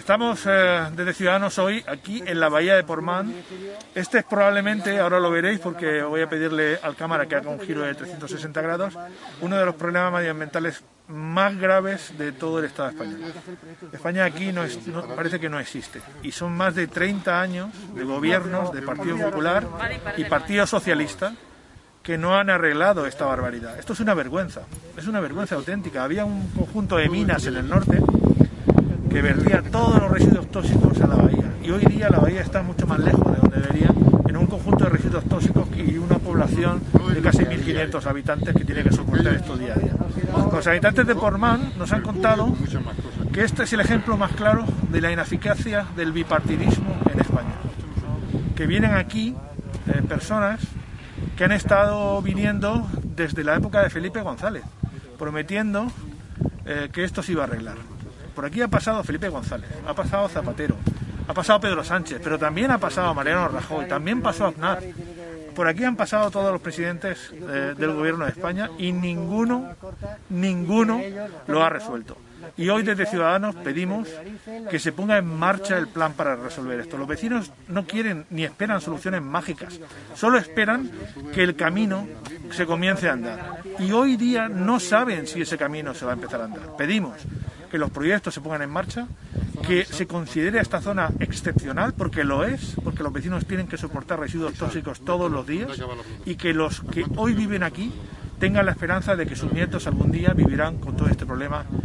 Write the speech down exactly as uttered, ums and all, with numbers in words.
Estamos eh, desde Ciudadanos hoy aquí en la bahía de Portmán. Este es probablemente, ahora lo veréis porque voy a pedirle al cámara que haga un giro de trescientos sesenta grados, uno de los problemas medioambientales más graves de todo el Estado español. España aquí no es, no, parece que no existe, y son más de treinta años de gobiernos de Partido Popular y Partido Socialista que no han arreglado esta barbaridad. Esto es una vergüenza, es una vergüenza auténtica. Había un conjunto de minas en el norte que vertía todos los residuos tóxicos a la bahía, y hoy día la bahía está mucho más lejos de donde debería, en un conjunto de residuos tóxicos y una población de casi mil quinientos habitantes que tiene que soportar esto día a día. Los habitantes de Portmán nos han contado que este es el ejemplo más claro de la ineficacia del bipartidismo en España, que vienen aquí eh, personas que han estado viniendo desde la época de Felipe González, prometiendo eh, que esto se iba a arreglar. Por aquí ha pasado Felipe González, ha pasado Zapatero, ha pasado Pedro Sánchez, pero también ha pasado Mariano Rajoy, también pasó Aznar. Por aquí han pasado todos los presidentes eh, del gobierno de España y ninguno, ninguno lo ha resuelto. Y hoy desde Ciudadanos pedimos que se ponga en marcha el plan para resolver esto. Los vecinos no quieren ni esperan soluciones mágicas, solo esperan que el camino se comience a andar. Y hoy día no saben si ese camino se va a empezar a andar. Pedimos que los proyectos se pongan en marcha, que se considere esta zona excepcional, porque lo es, porque los vecinos tienen que soportar residuos tóxicos todos los días, y que los que hoy viven aquí tengan la esperanza de que sus nietos algún día vivirán con todo este problema